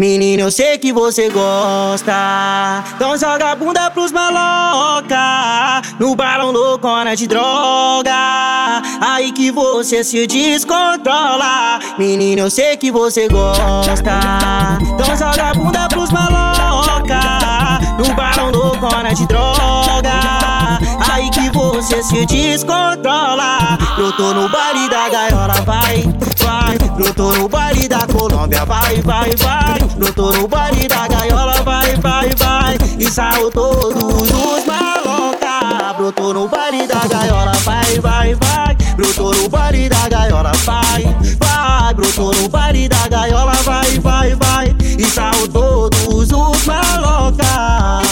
Menina, eu sei que você gosta, então joga a bunda pros maloca. No balão loucona de droga, aí que você se descontrola. Menina, eu sei que você gosta, então joga a bunda pros maloca. No balão loucona de droga, aí que você se descontrola. Eu tô no baile da gaiola, vai, vai. Eu tô no baile da Colômbia, vai, vai, vai. Eu tô no baile da gaiola, vai, vai, vai. E saiu todos os maloca. Brotou no baile da gaiola, vai, vai, vai. Brotou no baile da gaiola, vai, vai. Brotou no baile da gaiola, vai, vai, vai. E saiu todos os maloca.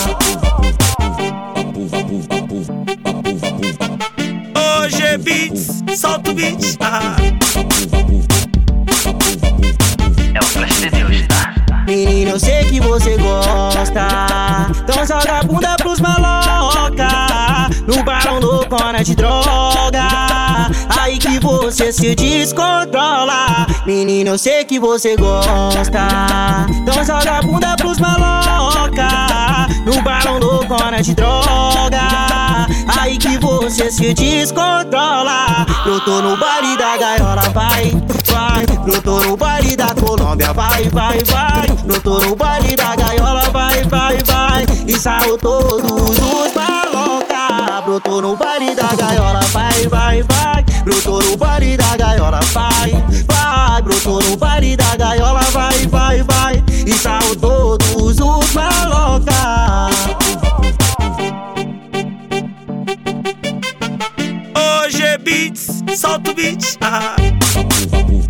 Hoje Beats, solta o beat. É o flash de Deus, tá? Menina, eu sei que você gosta, então joga a bunda pros maloca. No balão loucona de droga, aí que você se descontrola. Menina, eu sei que você gosta, então joga a bunda pros maloca. No balão loucona de droga, aí que você se descontrola. Eu tô no baile da gaiola, vai, vai. Eu tô no baile da Colômbia, vai, vai, vai. Eu tô no baile da gaiola, vai, vai, vai. E saiu todos os maloca. Brotou no baile da gaiola, vai, vai, vai. Brotou no baile da gaiola, vai, vai. Brotou no baile da gaiola, vai, vai, vai. E saiu todos os maloca. Hoje Beats, solta o beat.